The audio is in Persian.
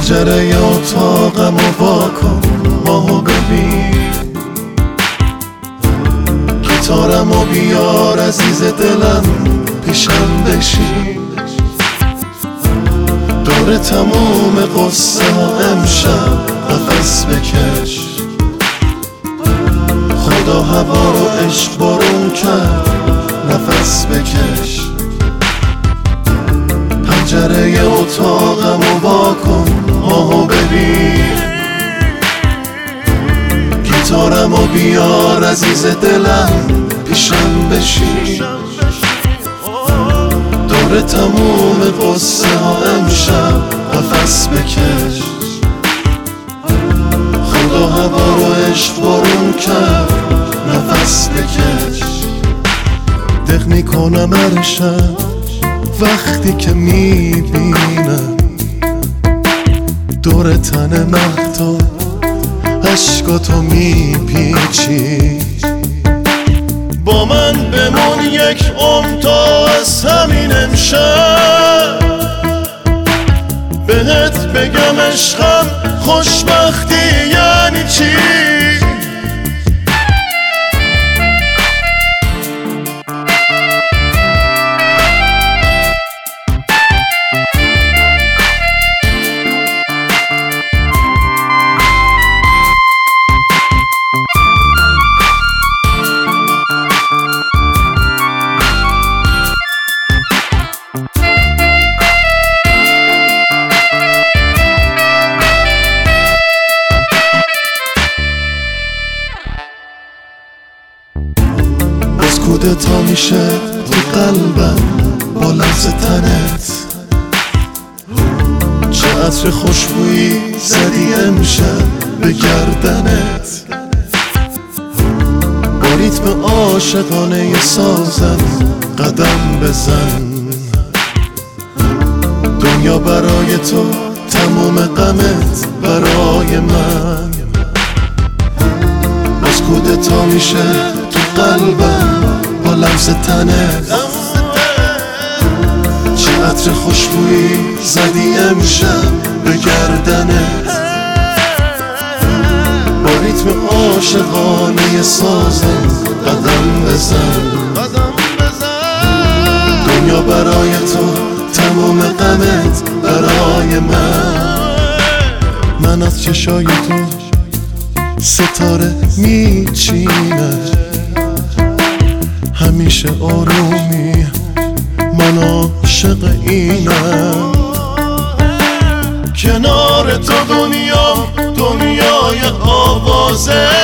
پنجره اتاقمو واکن، ماهو ببین، گیتارمو بیار عزیز دلم پیشم بشین، دور تموم قصه ها امشب نفس بکش. خدا هوا رو عشق بارون کرد، نفس بکش. پنجره اتاقمو واکن، ماهو ببین، گیتارمو بیار عزیز دلم پیشم بشین، دور تموم قصه ها امشب نفس بکش. خدا هوا رو عشق بارون کرد، نفس بکش. دق میکنم هر شب وقتی که میبینم دور تن مهتاب عشقاتو میپیچی. با من بمون یک عمر تا از همین امشب بهت بگم عشقم خوشبختی یعنی چی. کودتا میشه تو قلبم با لمس تنت، چه عطر خوشبویی زدی امشب به گردنت. با ریتم عاشقانه سازم قدم بزن، دنیا برای تو تموم غمت برای من. باز کودتا میشه تو قلبم با لمس تنت، چه عطر خوشبویی زدی امشب به گردنت. با ریتم عاشقانه سازم قدم بزن، دنیا برای تو تمام غمت برای من از چشای تو ستاره میچینه، همیشه آرومی من عاشق اینم. کنار تو دنیای آوازه،